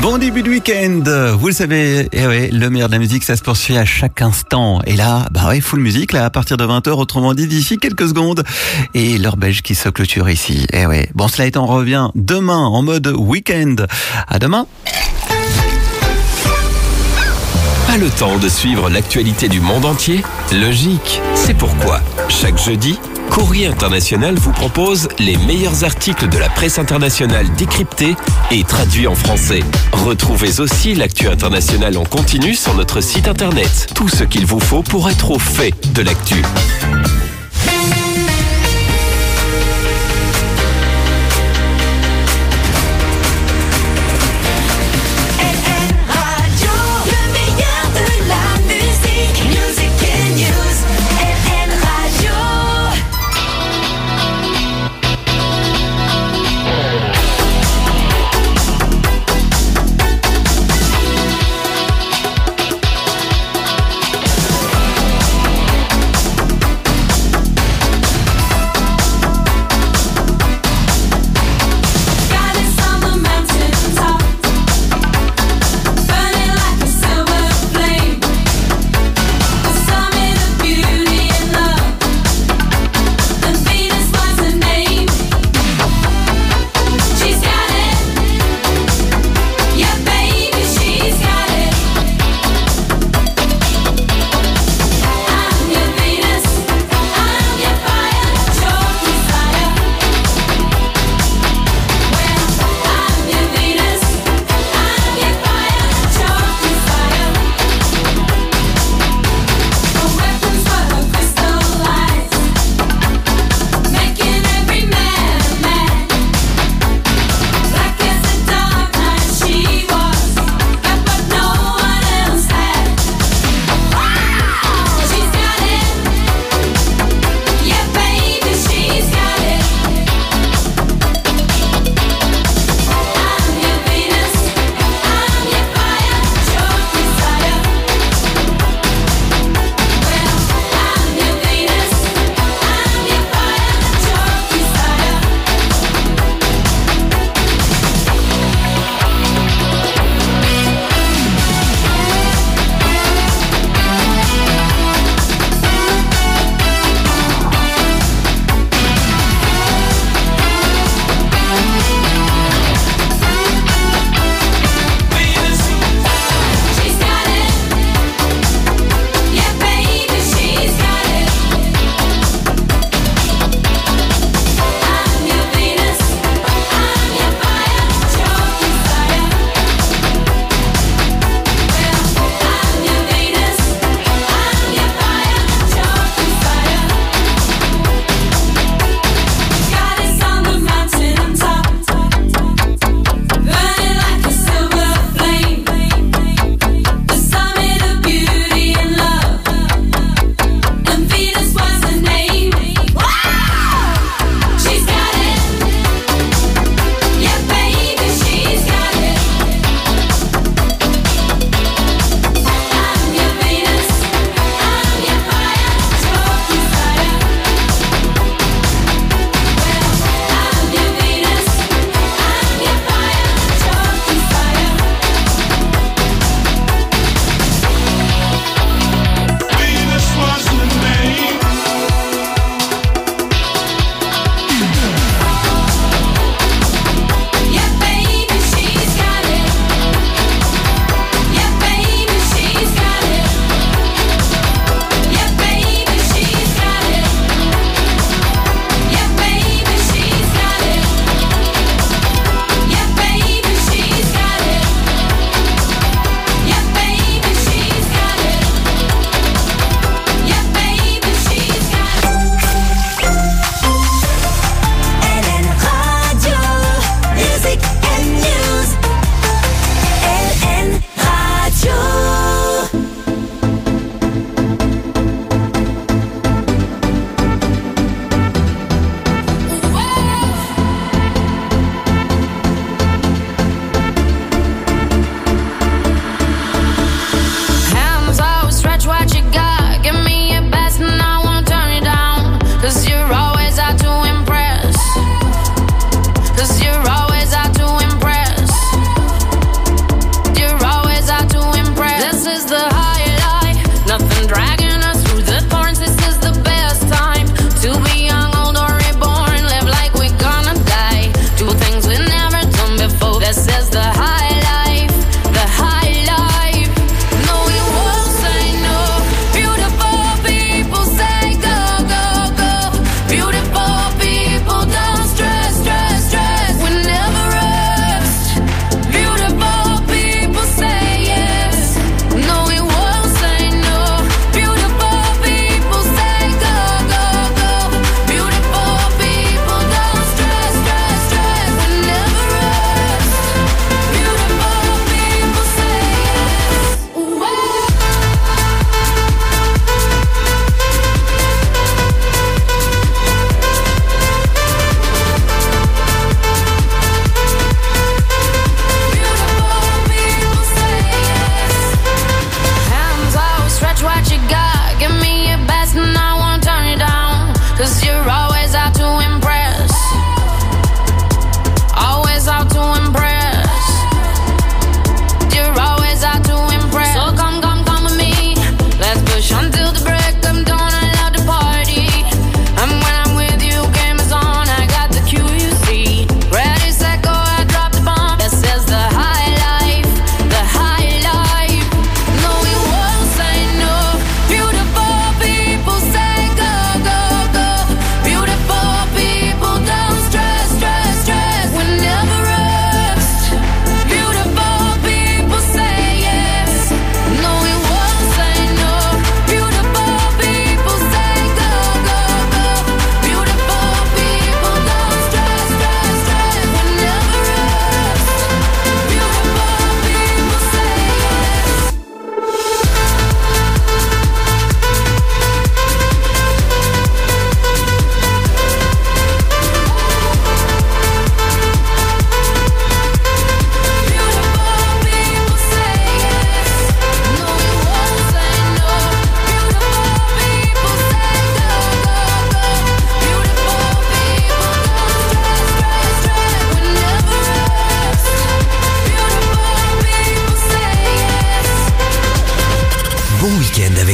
Bon début de week-end, vous le savez, le meilleur de la musique, ça se poursuit à chaque instant. Et là, full musique, là, à partir de 20h, autrement dit, d'ici quelques secondes. Et l'heure belge qui se clôture ici. Bon, cela étant, on revient demain en mode week-end. À demain. Pas le temps de suivre l'actualité du monde entier? Logique. C'est pourquoi, chaque jeudi, Courrier International vous propose les meilleurs articles de la presse internationale décryptés et traduits en français. Retrouvez aussi l'actu internationale en continu sur notre site internet. Tout ce qu'il vous faut pour être au fait de l'actu.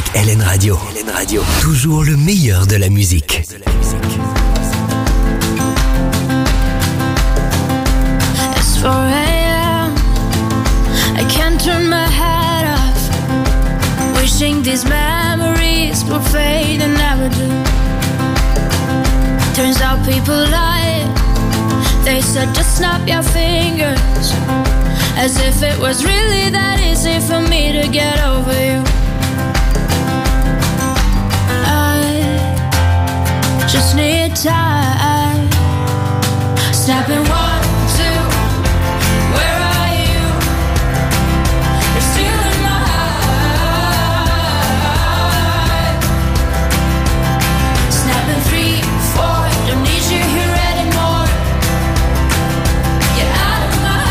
LN Radio. LN Radio. Toujours le meilleur de la musique. It's 4 a.m. I can't turn my head off. Wishing these memories would fade and never do. Turns out people lie. They said just snap your fingers, as if it was really that easy for me to get over you. I just need time. Snapping 1, 2. Where are you? You're still in my heart. Snapping 3, 4. Don't need you here anymore. Get out of my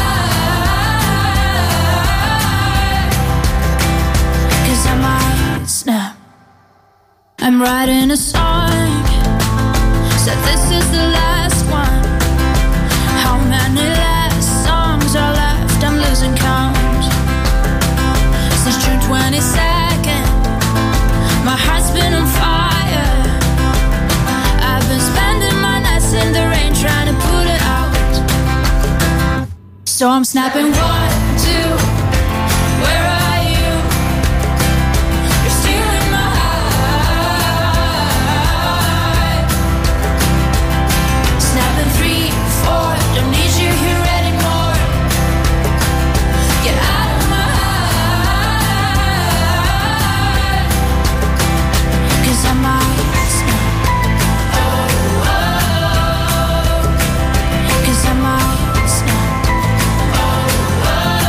heart. 'Cause I might snap. I'm writing a song. Said this is the last one. How many last songs are left? I'm losing count. Since June 22nd, my heart's been on fire. I've been spending my nights in the rain trying to put it out. So I'm snapping 1, 2. Where are you? You're still in my heart. Snapping 3, 4. Don't need you here anymore. Get out of my heart. 'Cause I might snap. Oh, oh. 'Cause I might snap. Oh,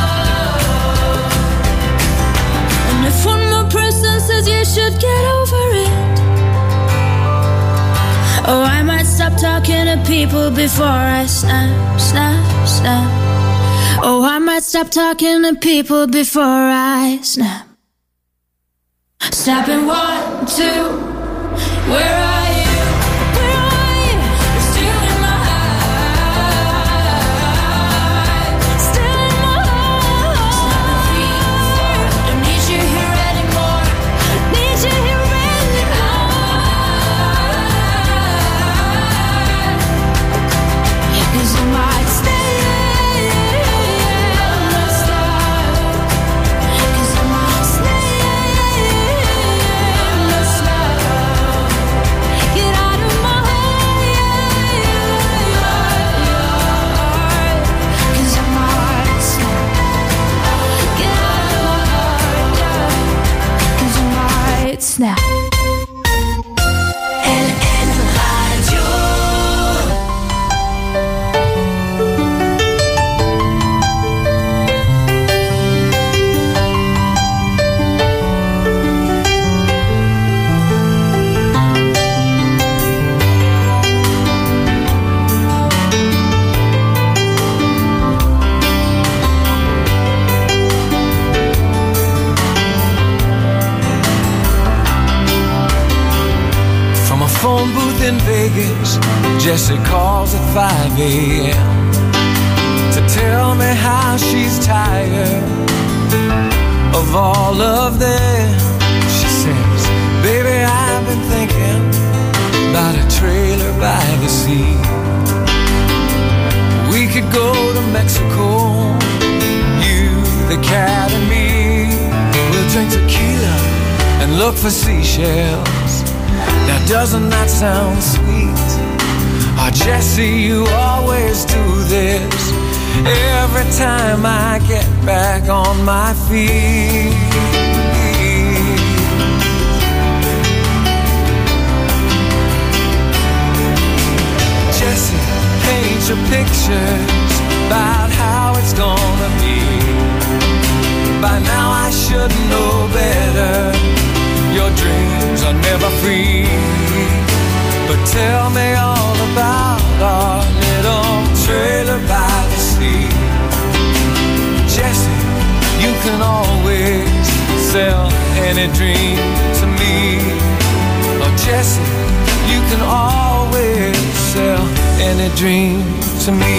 oh. And if one more person says you should get over it, oh, I might stop talking to people before I snap, snap, snap. Oh, I might stop talking to people before I snap. Snapping 1, 2. Where are you? Where are you? You're still in my heart. Still in my heart. Snapping 3, 4. Don't need you here anymore. Need you here anymore. 'Cause I might stay. 'Cause I might stay. Get out of my heart. 'Cause I might snap. Get out of my heart. 'Cause I might snap. LN Radio. From a phone booth in Vegas, Jessie calls at 5 a.m. to tell me how she's tired of all of them. She says, baby, I've been thinking about a trailer by the sea. We could go to Mexico, you, the cat and me. We'll drink tequila and look for seashells. Now doesn't that sound sweet? Oh, Jessie, you always do this every time I get back on my feet. Jessie, paint your pictures about how it's gonna be. By now I should know better. Your dreams are never free. But tell me all about our little trailer by the sea. Jessie, you can always sell any dream to me. Oh, Jessie, you can always sell any dream to me.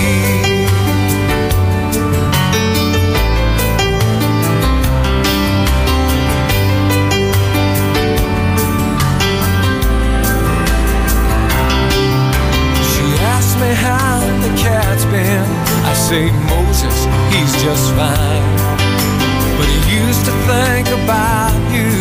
Moses, he's just fine. But he used to think about you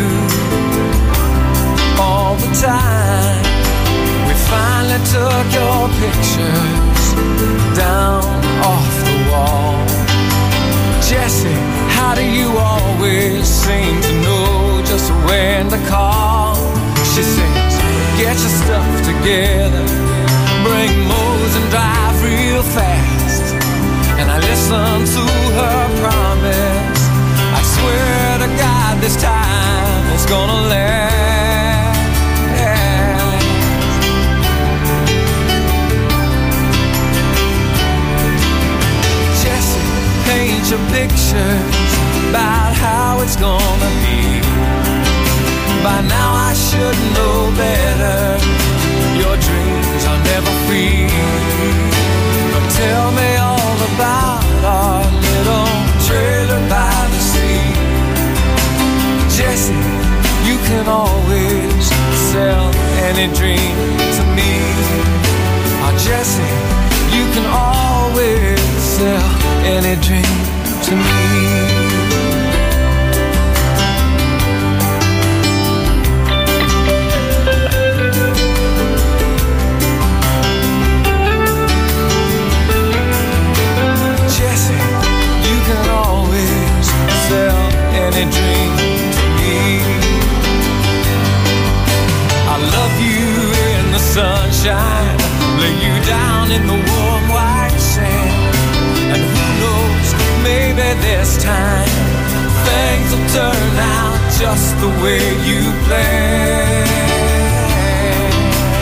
all the time. We finally took your pictures down off the wall. Jesse, how do you always seem to know just when to call? She says, get your stuff together, bring Mose and drive real fast. And I listened to her promise. I swear to God this time it's gonna last. Jesse, paint your pictures about how it's gonna be. By now I should know better. Your dreams are never free. But tell me all about our little trailer by the sea. Jesse, you can always sell any dream to me. Oh, Jesse, you can always sell any dream to me. Any dream to me. I love you in the sunshine, lay you down in the warm white sand. And who knows, maybe this time things will turn out just the way you planned.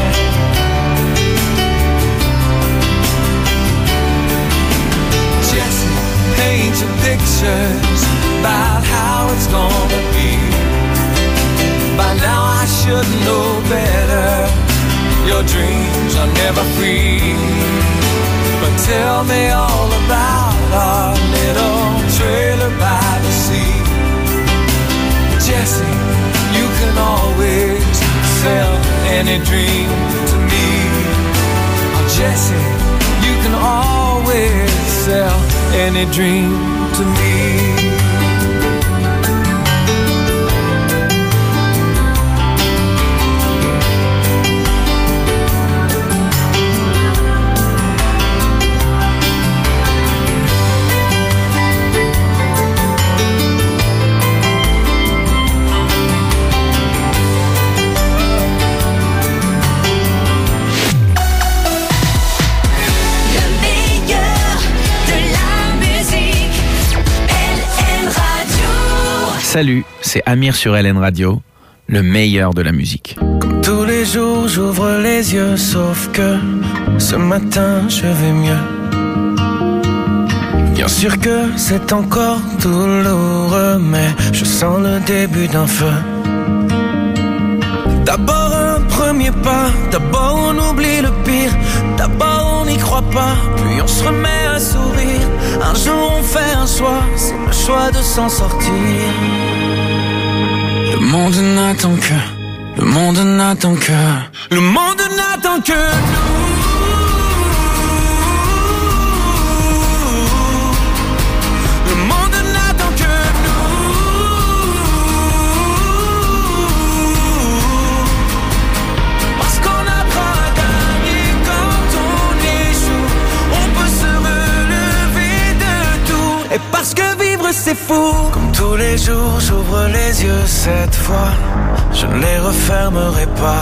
Jesse, paint your pictures about how it's gonna be. By now I should know better. Your dreams are never free. But tell me all about our little trailer by the sea. Jesse, you can always sell any dream to me. Oh, Jesse, you can always sell any dream to me. Salut, c'est Amir sur LN Radio, le meilleur de la musique. Comme tous les jours, j'ouvre les yeux, sauf que ce matin, je vais mieux. Bien sûr que c'est encore douloureux, mais je sens le début d'un feu. D'abord un premier pas, d'abord on oublie le pire, d'abord on n'y croit pas, puis on se remet à sourire. Un jour on fait un choix, c'est le choix de s'en sortir. Le monde n'attend que, le monde n'attend que, le monde n'attend que nous. Le monde n'attend que nous. Parce qu'on apprend à gagner quand on échoue. On peut se relever de tout. Et parce que vivre c'est fou. Comme tous les jours j'ouvre les yeux cette fois, je ne les refermerai pas.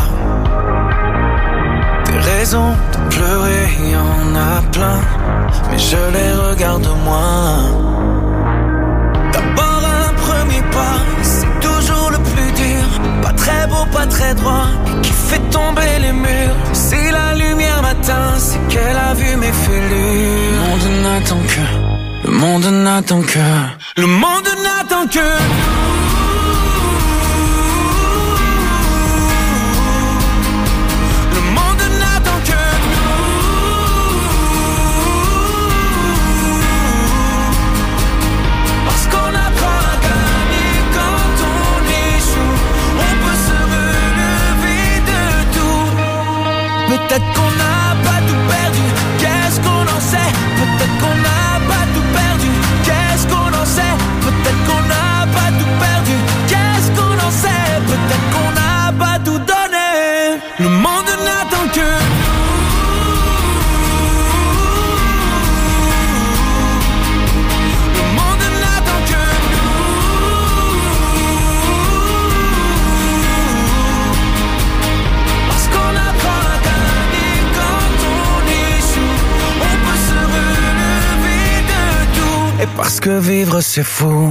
Des raisons de pleurer, il y en a plein, mais je les regarde moins. D'abord un premier pas, c'est toujours le plus dur. Pas très beau, pas très droit, et qui fait tomber les murs. Si la lumière m'atteint, c'est qu'elle a vu mes fêlures. Le monde n'attend que, le monde n'attend que, le monde n'attend que nous. Peut-être qu'on n'a pas tout perdu, qu'est-ce qu'on en sait? Peut-être qu'on n'a pas tout et parce que vivre c'est fou.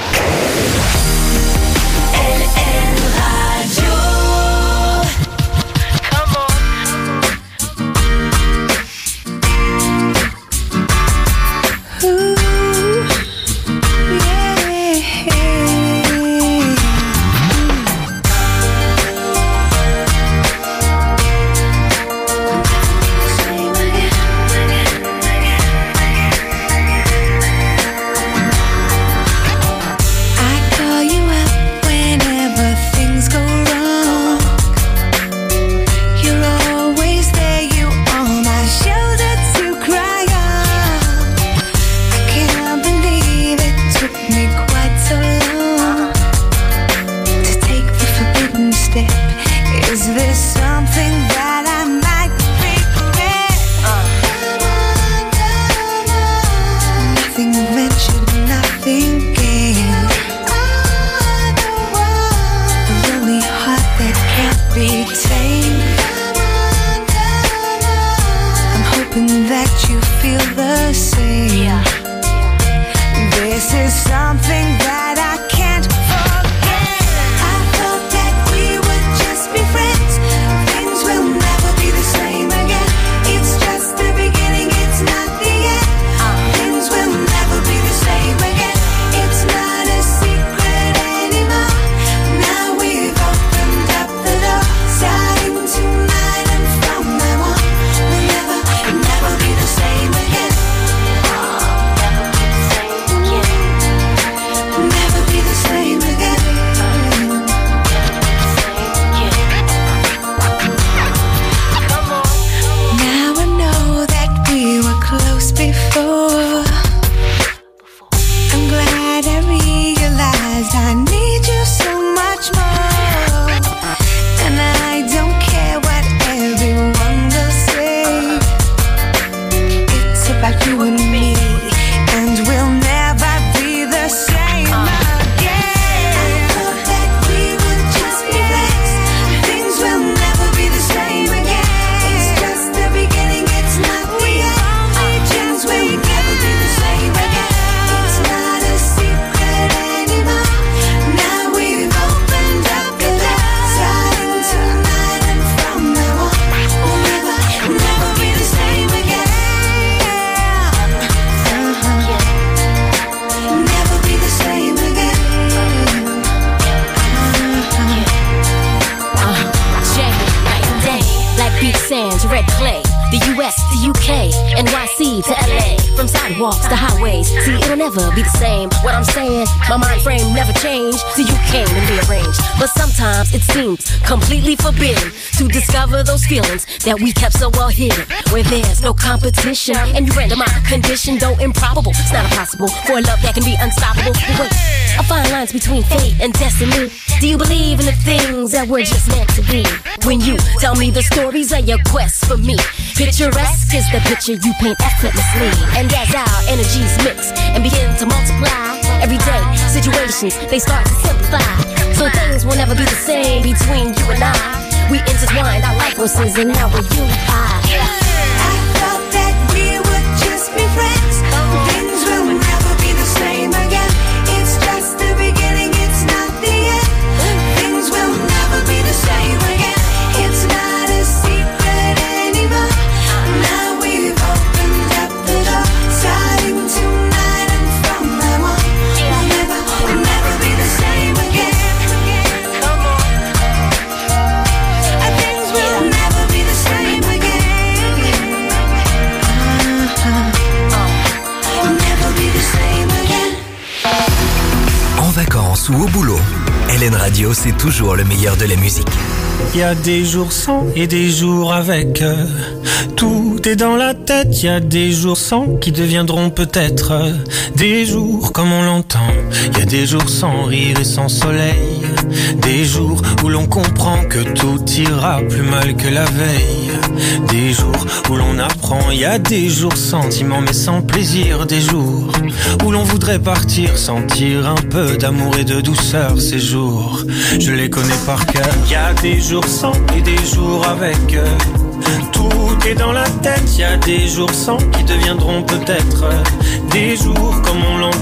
My mind frame never changed till you came and rearranged. But sometimes it seems completely forbidden to discover those feelings that we kept so well hidden. Where there's no competition and you render my condition, though improbable, it's not impossible for a love that can be unstoppable. But wait, I find lines between fate and destiny. Do you believe in the things that were just meant to be? When you tell me the stories of your quest for me, picturesque is the picture you paint effortlessly. And as our energies mix and begin to multiply, everyday situations, they start to simplify. So things will never be the same between you and I. We intertwined our life forces and now we're unified. I thought that we would just be friends. Things will never be the same again. It's just the beginning, it's not the end. Things will never be the same again. It's not a secret anymore. Now we've opened up the door, starting tonight and from now on. We'll never be the same again. Come on. Things will never be the same again. Never be the same again. En vacances ou au boulot, LN Radio, c'est toujours le meilleur de la musique. Il y a des jours sans et des jours avec. Tout est dans la tête. Il y a des jours sans qui deviendront peut-être des jours comme on l'entend. Il y a des jours sans rire et sans soleil. Des jours où l'on comprend que tout ira plus mal que la veille. Des jours où l'on apprend. Il y a des jours sentiments mais sans plaisir. Des jours où l'on voudrait partir, sentir un peu d'amour et de douceur. Ces jours, je les connais par cœur. Il y a des jours sans et des jours avec. Tout est dans la tête. Il y a des jours sans qui deviendront peut-être des jours comme on l'entend.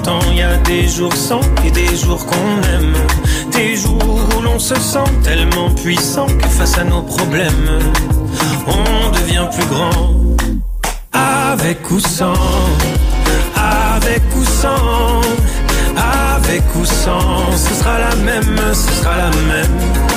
a des jours sans et des jours qu'on aime. Des jours où l'on se sent tellement puissant que face à nos problèmes, on devient plus grand. Avec ou sans, avec ou sans, avec ou sans, ce sera la même, ce sera la même.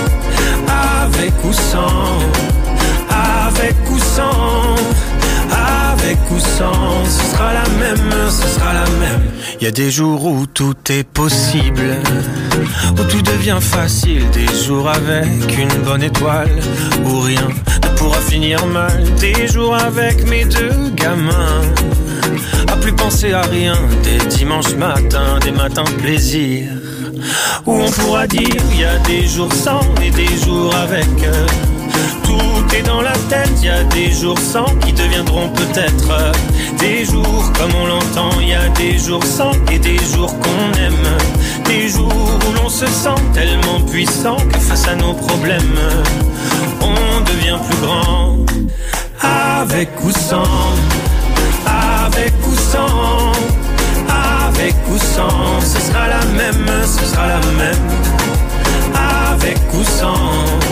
Avec ou sans, avec ou sans, avec ou sans, ce sera la même, ce sera la même. Y a des jours où tout est possible, où tout devient facile. Des jours avec une bonne étoile, où rien ne pourra finir mal. Des jours avec mes deux gamins, à plus penser à rien. Des dimanches matins, des matins de plaisir, où on pourra dire y a des jours sans et des jours avec. Tout est dans la tête, y a des jours sans qui deviendront peut-être des jours comme on l'entend. Y a des jours sans et des jours qu'on aime. Des jours où l'on se sent tellement puissant que face à nos problèmes, on devient plus grand. Avec ou sans, avec ou sans, avec ou sans, ce sera la même, ce sera la même. Avec ou sans,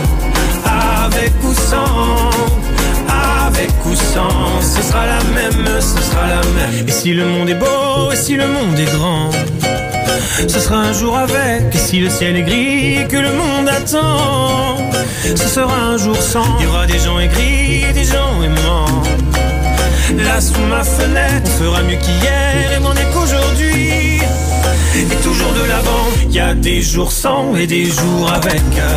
avec ou sans, avec ou sans, ce sera la même, ce sera la même. Et si le monde est beau, et si le monde est grand, ce sera un jour avec. Et si le ciel est gris et que le monde attend, ce sera un jour sans. Il y aura des gens aigris et des gens aimants. Là sous ma fenêtre, on fera mieux qu'hier et m'en est qu'aujourd'hui. Et toujours de l'avant, y a des jours sans et des jours avec.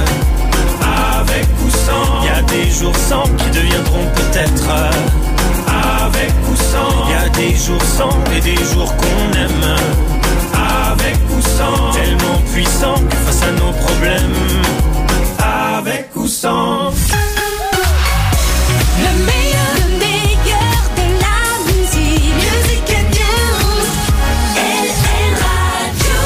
Avec ou sans, y a des jours sans qui deviendront peut-être. Avec ou sans, y a des jours sans et des jours qu'on aime. Avec ou sans, tellement puissant que face à nos problèmes. Avec ou sans. Le meilleur de la musique. Music and News. LN Radio.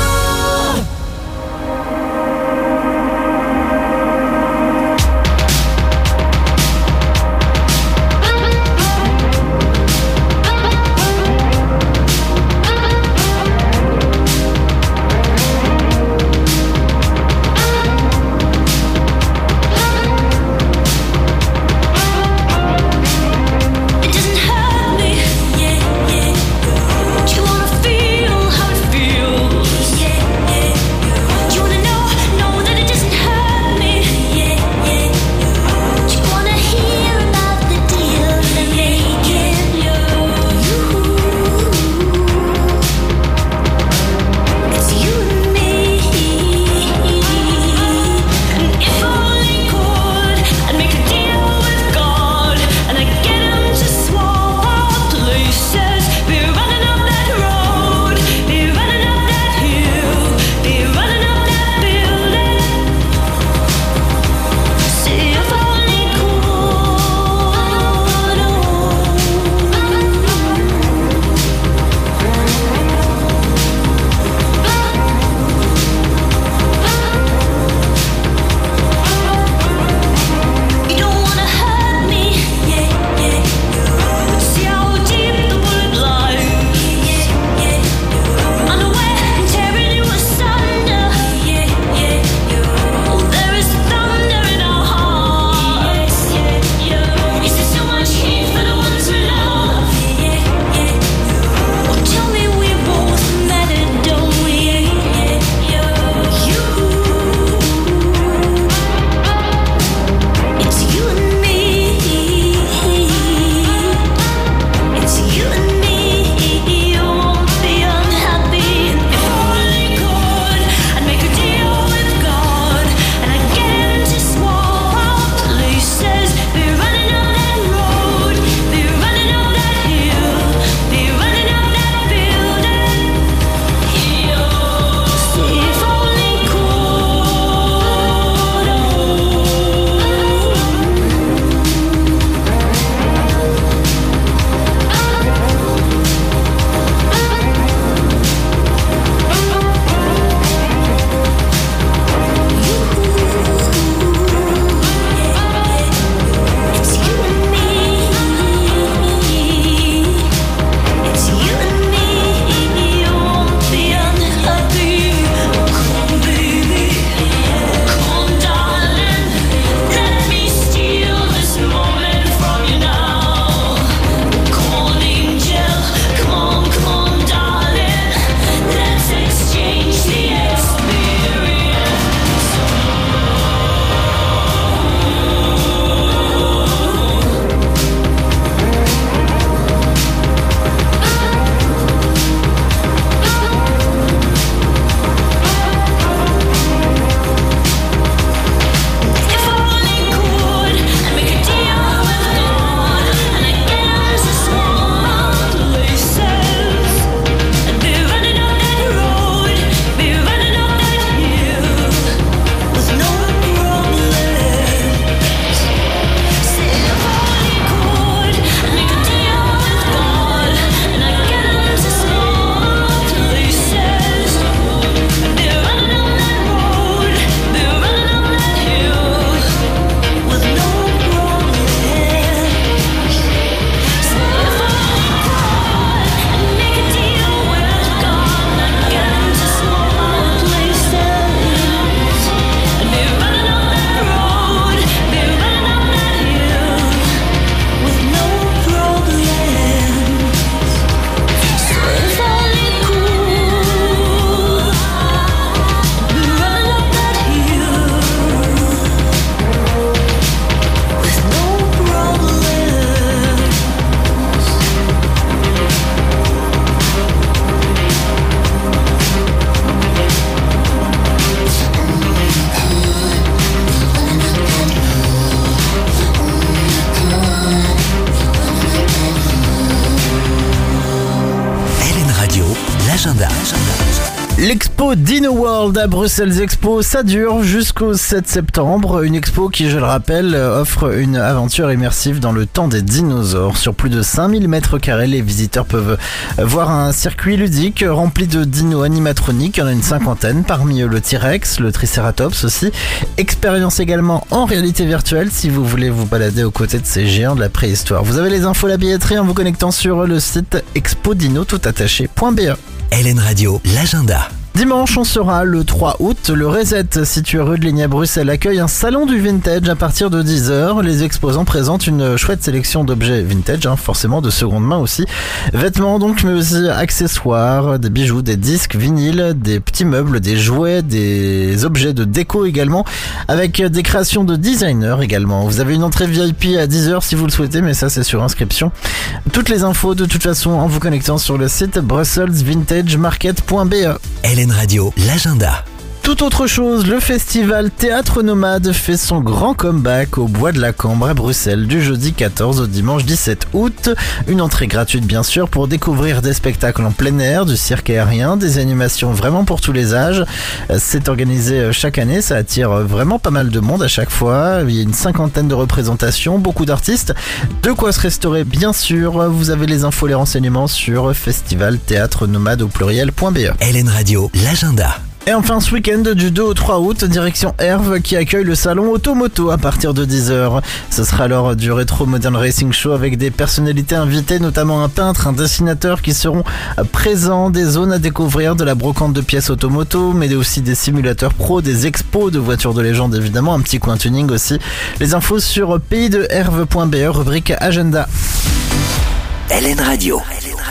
l'agenda. L'expo Dino World à Bruxelles Expo, ça dure jusqu'au 7 septembre. Une expo qui, je le rappelle, offre une aventure immersive dans le temps des dinosaures. Sur plus de 5000 mètres carrés, les visiteurs peuvent voir un circuit ludique rempli de dinos animatroniques. Il y en a une cinquantaine, parmi eux le T-Rex, le Triceratops aussi. Expérience également en réalité virtuelle si vous voulez vous balader aux côtés de ces géants de la préhistoire. Vous avez les infos, la billetterie en vous connectant sur le site expodino.be. LN Radio, l'agenda. Dimanche, on sera le 3 août. Le Reset, situé rue de Ligne à Bruxelles, accueille un salon du vintage à partir de 10h. Les exposants présentent une chouette sélection d'objets vintage, forcément de seconde main aussi. Vêtements donc, mais aussi accessoires, des bijoux, des disques, vinyles, des petits meubles, des jouets, des objets de déco également, avec des créations de designers également. Vous avez une entrée VIP à 10h si vous le souhaitez, mais ça c'est sur inscription. Toutes les infos de toute façon en vous connectant sur le site brusselsvintagemarket.be. LN Radio, l'agenda. Tout autre chose, le festival Théâtre Nomade fait son grand comeback au Bois de la Cambre à Bruxelles du jeudi 14 au dimanche 17 août. Une entrée gratuite bien sûr pour découvrir des spectacles en plein air, du cirque aérien, des animations vraiment pour tous les âges. C'est organisé chaque année, ça attire vraiment pas mal de monde à chaque fois. Il y a une cinquantaine de représentations, beaucoup d'artistes. De quoi se restaurer bien sûr. Vous avez les infos, les renseignements sur festivalthéâtre-nomade au pluriel.be. LN Radio, l'agenda. Et enfin ce week-end du 2 au 3 août, direction Herve qui accueille le salon Automoto à partir de 10h. Ce sera lors du Retro Modern Racing Show avec des personnalités invitées, notamment un peintre, un dessinateur qui seront présents, des zones à découvrir, de la brocante de pièces automoto, mais aussi des simulateurs pro, des expos de voitures de légende évidemment, un petit coin tuning aussi. Les infos sur paysdeherve.be, rubrique agenda. LN Radio.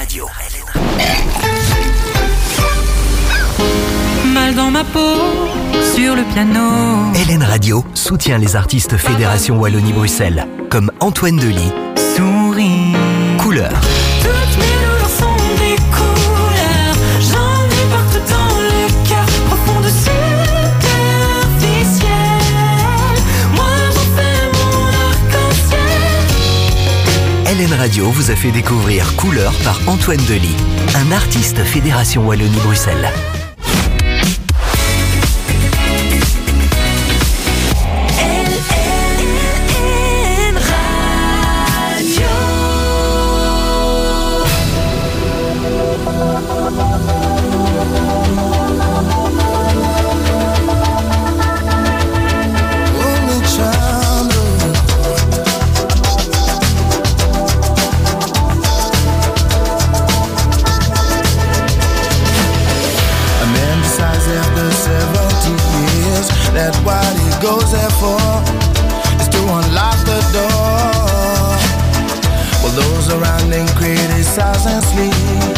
Mal dans ma peau, sur le piano. LN Radio soutient les artistes Fédération Wallonie-Bruxelles, comme Antoine Delis, Souris, Couleur. Toutes mes douleurs sont des couleurs. J'en ai partout dans le cœur, profond de superficiel. Moi j'en fais mon arc-en-ciel. LN Radio vous a fait découvrir Couleur par Antoine Delis, un artiste Fédération Wallonie-Bruxelles. That what he goes there for is to unlock the door. Well, those around him criticize and sleep.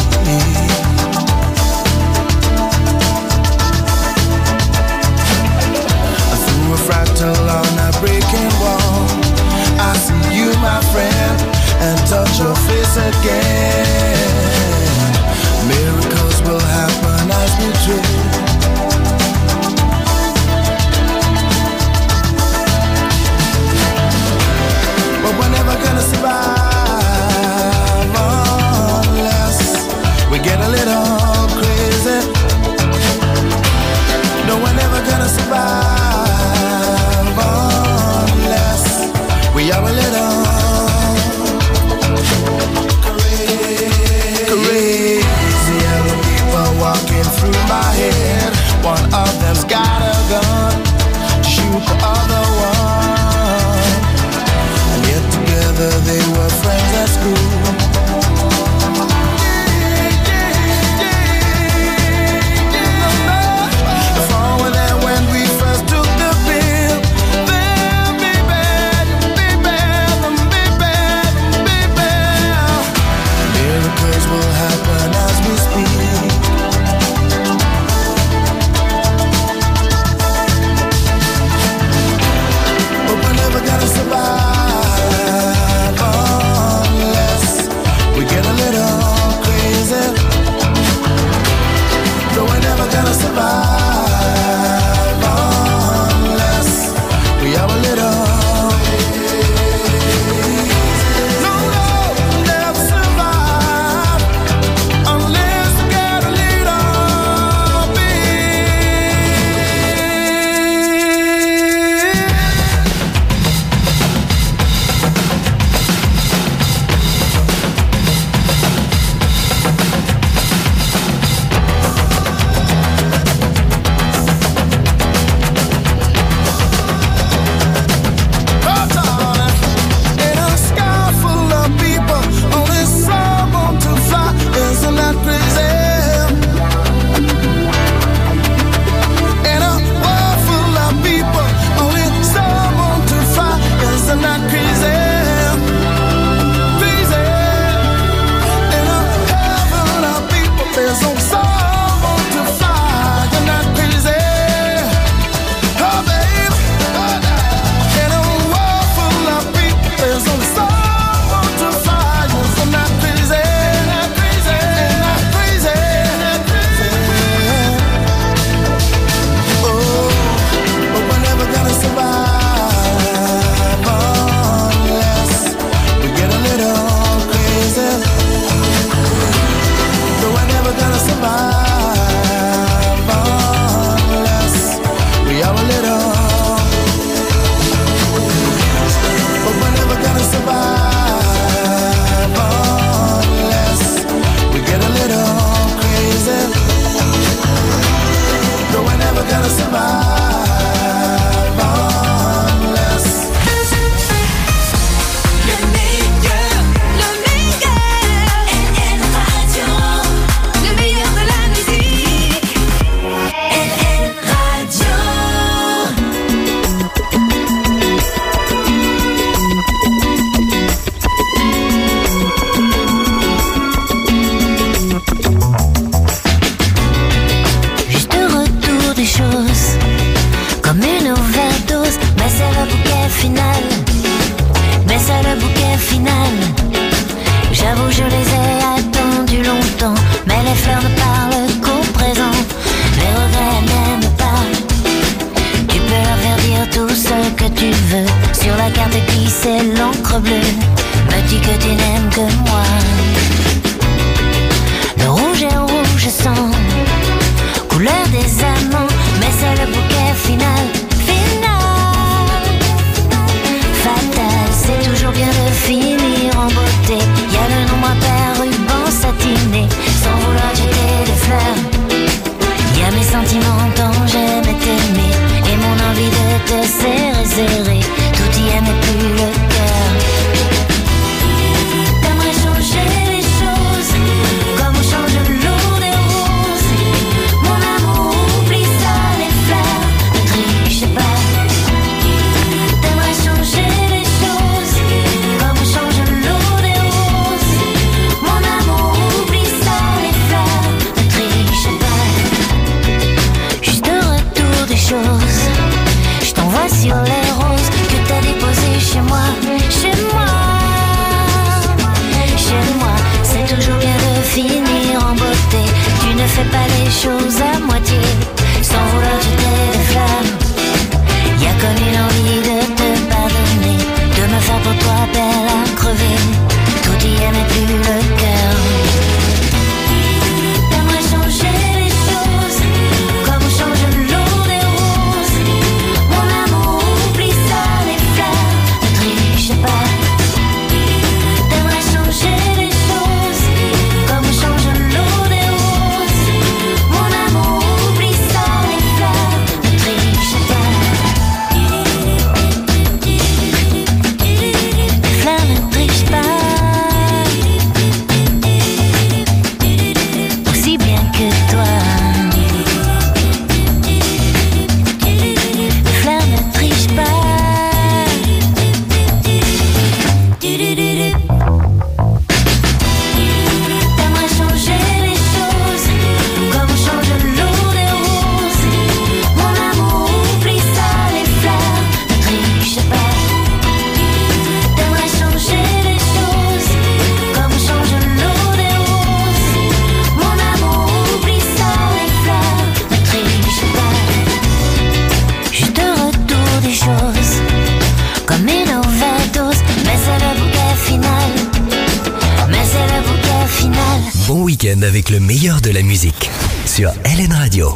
Through a fractal on a breaking wall, I see you, my friend, and touch your face again. Miracles will happen as we dream. But we're never gonna survive unless les choses à moitié, sans vouloir jeter des flammes. Y'a comme une envie de te pardonner, de me faire pour toi belle à crever. Tout y est mais plus le cœur. T'aimerais changer les choses, comme on change l'eau des roses. Mon amour, oublie ça, les fleurs, ne triche pas. T'aimerais changer les choses, comme on change l'eau des roses. Mon amour, oublie ça, les fleurs, ne triche pas. Les fleurs ne trichent pas. Aussi bien que toi. Les fleurs ne trichent pas. T'aimerais changer les choses, comme on change l'eau des roses. Mon amour, oublie ça, les fleurs ne trichent pas. T'aimerais changer les choses, comme on change l'eau des roses. Mon amour, oublie ça, les fleurs ne trichent pas. Juste retour des choses, comme une overdose, mais c'est le bouquet final. Mais c'est le bouquet final. Bon week-end avec le meilleur de la musique sur LN Radio.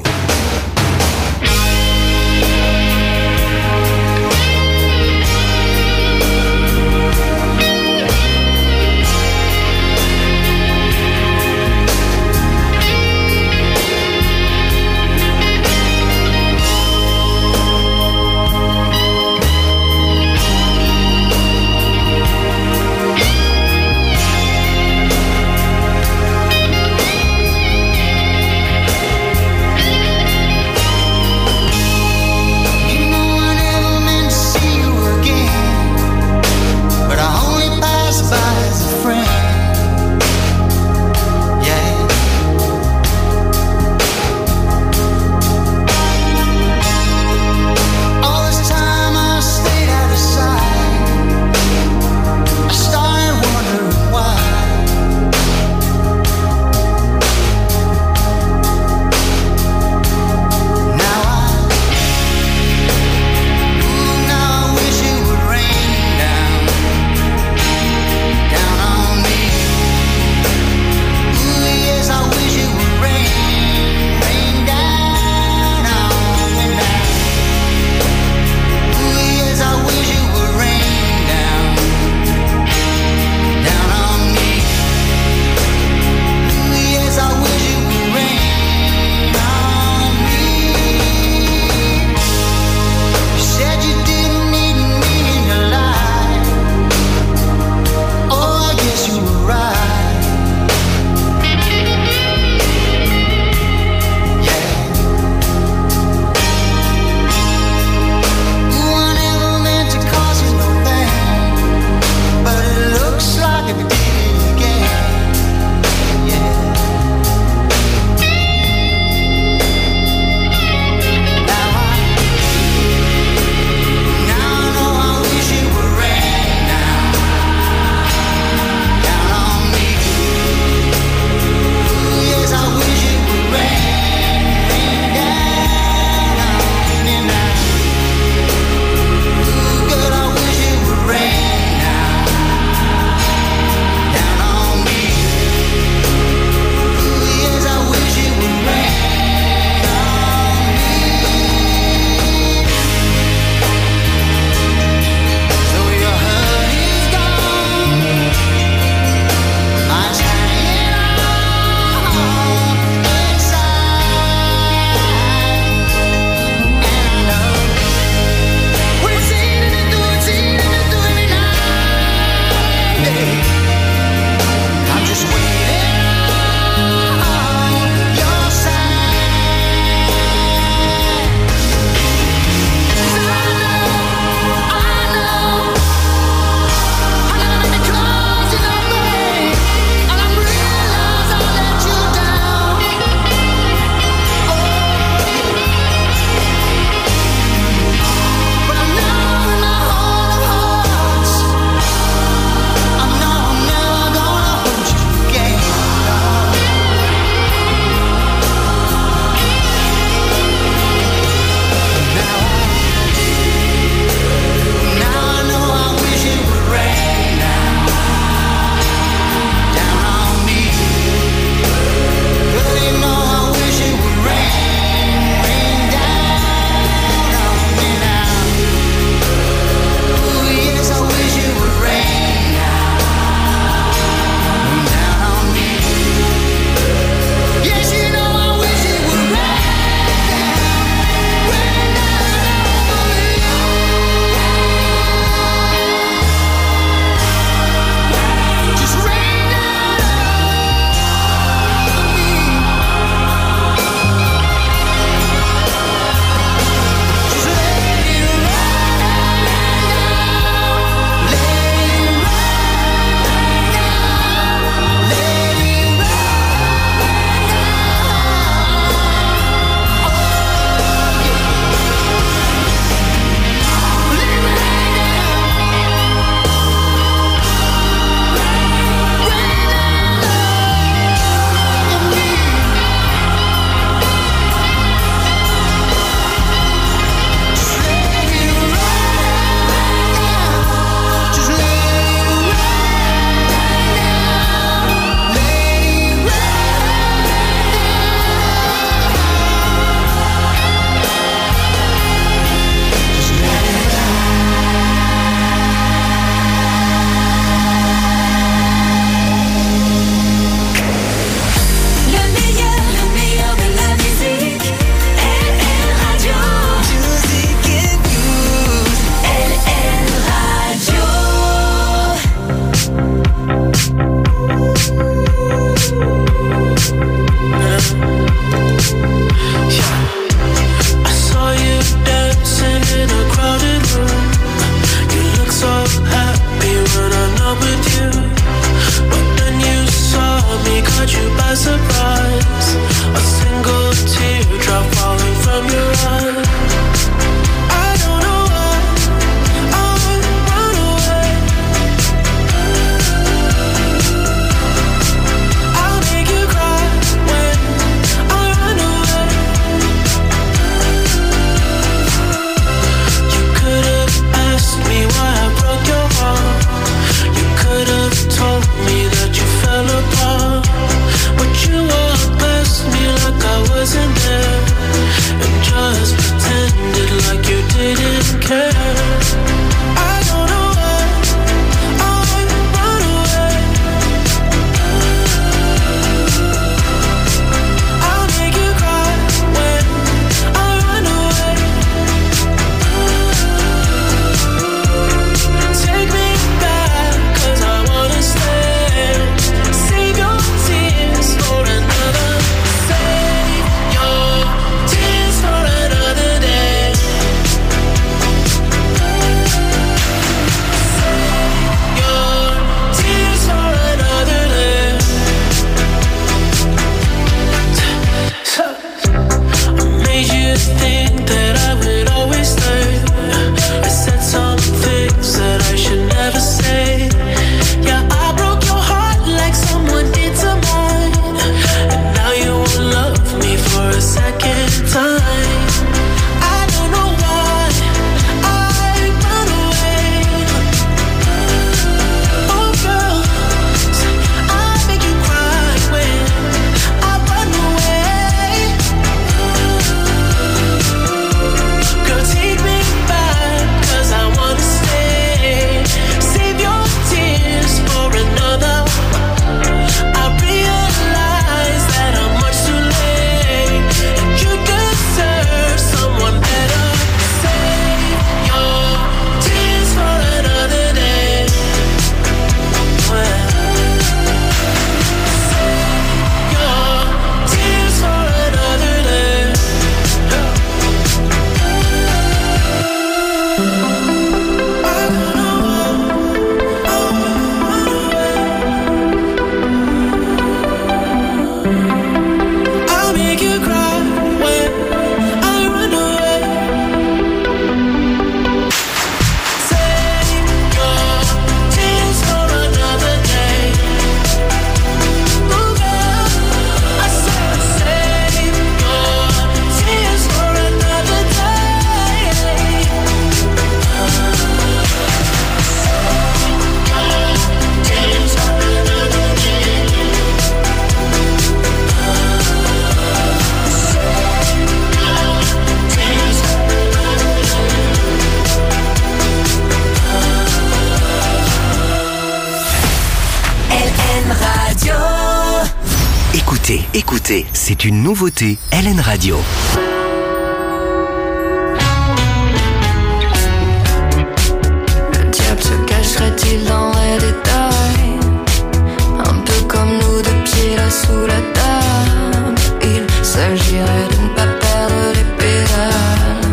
Écoutez, c'est une nouveauté LN Radio. Le diable se cacherait-il dans les détails? Un peu comme nous, deux pieds là sous la table. Il s'agirait de ne pas perdre les pédales.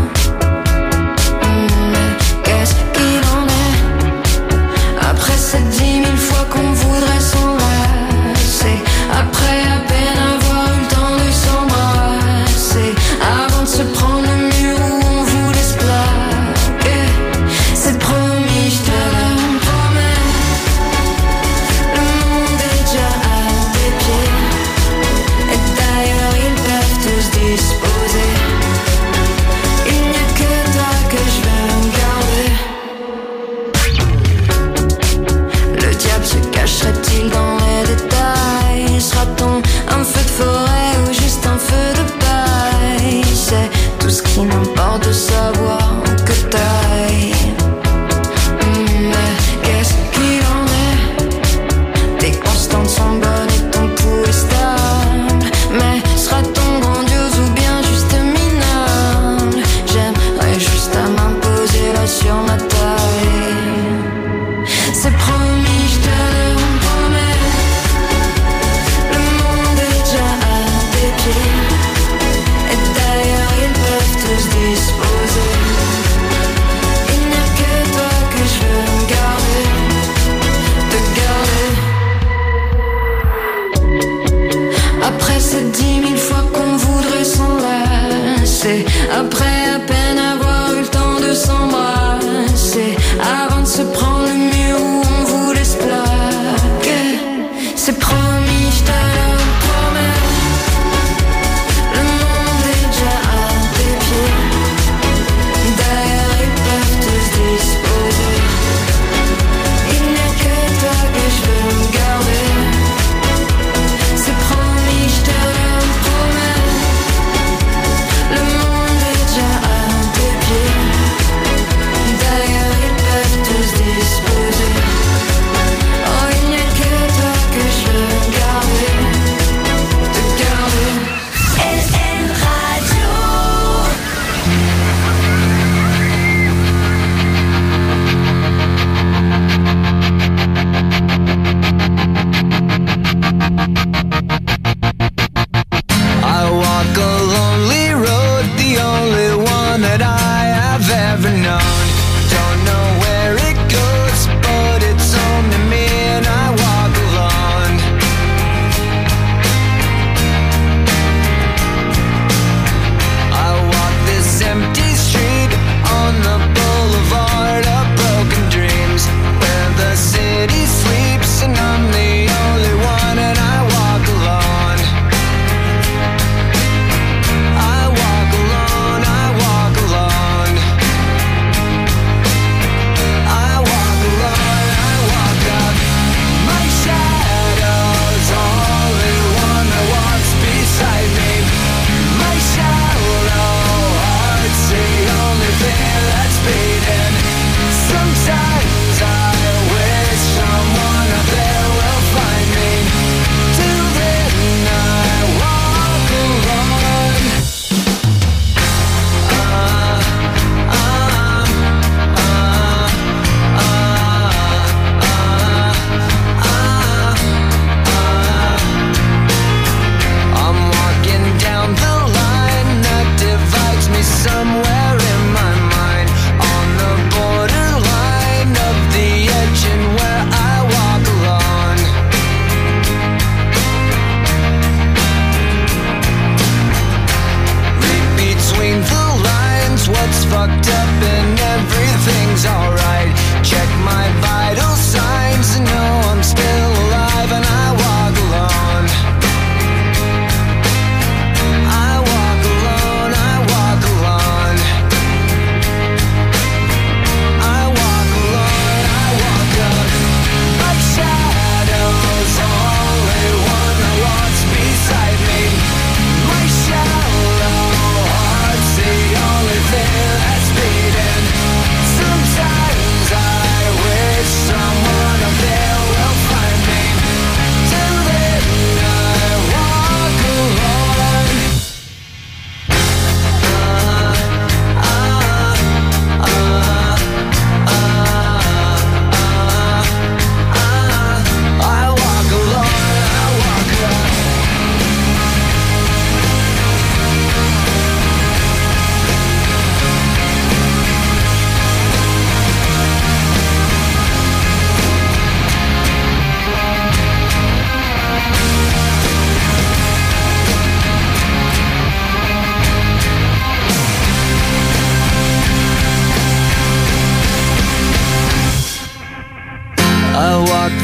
Mais qu'est-ce qu'il en est? Après ces 10 000 fois qu'on voudrait s'enlacer, après à peine avoir eu le temps de s'embrasser, avant de se prendre le mur où on voulait se plaquer. C'est promis, je te le promets. Le monde est déjà à tes pieds, et d'ailleurs ils peuvent tous disposer. Il n'y a que toi que je veux garder. Le diable se cacherait-il dans les détails? Sera-t-on un feu de forêt ou juste un feu de paille? C'est tout ce qui m'importe de savoir que taille. Mais qu'est-ce qu'il en est? Tes constantes sont bonnes et ton pouls est stable. Mais sera-t-on grandiose ou bien juste minable? J'aimerais juste à m'imposer là sur ma taille. C'est promis, je te le promets. Le monde est déjà à tes pieds, et d'ailleurs ils peuvent tous disposer. Il n'y a que toi que je veux garder, te garder. Après ces 10 000 fois qu'on voudrait s'enlacer, après à peine avoir eu le temps de s'embrasser, avant de se prendre le mur où on voulait se plaquer. C'est promis, je te le promets. Le monde est déjà à tes pieds, d'ailleurs ils peuvent tous disposer. Il n'y a que toi que je veux garder. C'est promis, je te le promets. Le monde est déjà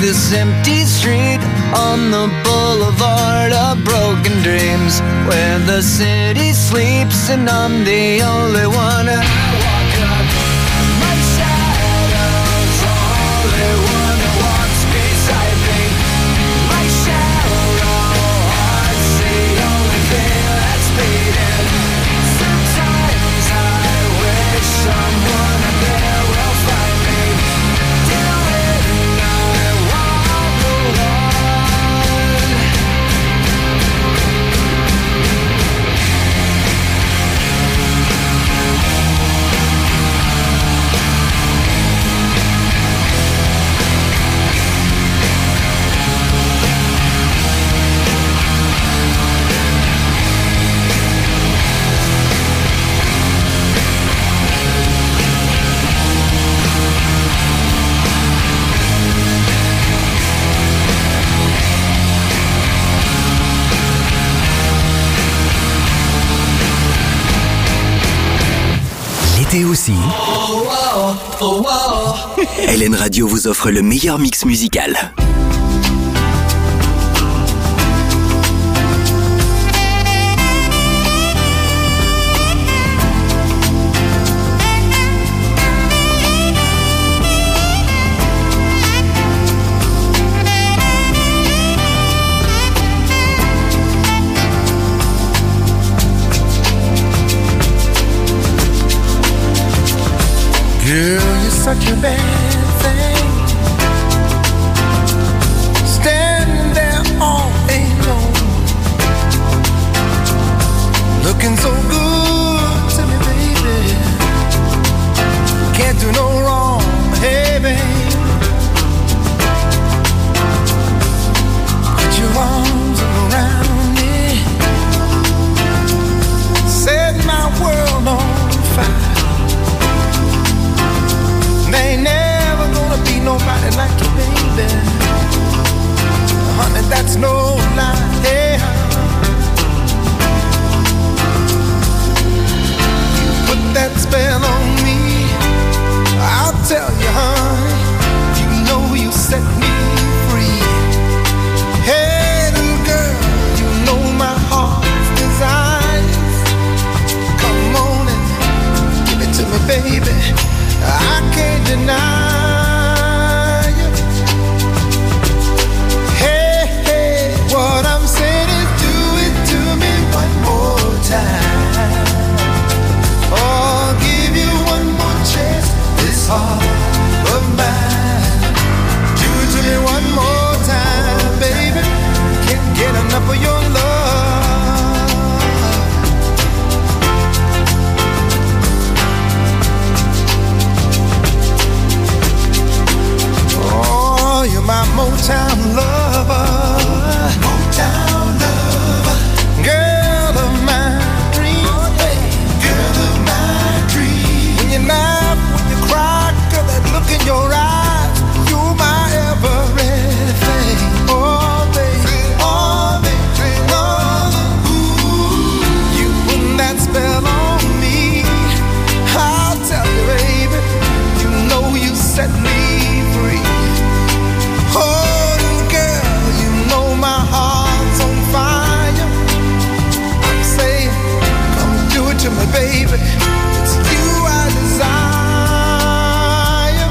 this empty street on the boulevard of broken dreams, where the city sleeps and I'm the only one. I walk up, my shadow's only one that walks beside me. My shallow heart's the only thing that's beating. Sometimes I wish someone up there will find me. Till then I walk alone. L'été aussi. LN Radio vous offre le meilleur mix musical. Girl, you're such a bad thing, standing there all alone, looking so good to me, baby. Can't do no wrong, hey, babe. Put your arms around me, set my world on fire. There ain't never gonna be nobody like you, baby. Honey, that's no lie. Yeah. You put that spell on me, I'll tell you, honey. You know you set me free. Hey, little girl, you know my heart's desires. Come on and give it to me, baby. I can't deny you. Hey, hey, what I'm saying is do it to me one more time. Oh, I'll give you one more chance, this heart of mine. Do it to me one more time, baby. Can't get enough of your love. You're my Motown lover, Motown lover, girl of my dreams, girl of my dreams. When you laugh, when you cry, girl, that look in your eyes, you're my everything. Oh, baby, oh, baby, oh, ooh. You put that spell on me, I'll tell you, baby, you know you set me free. Oh, girl, you know my heart's on fire. I'm saying, come do it to me, baby. It's you I desire.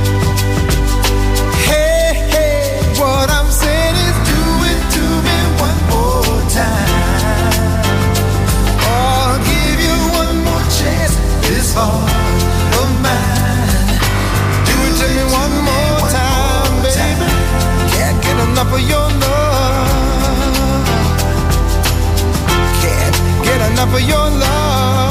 Hey, hey, what I'm saying is do it to me one more time. Oh, I'll give you one more chance, this heart of mine. Do it to me one more time, baby. Can't get enough of your love. Can't get enough of your love.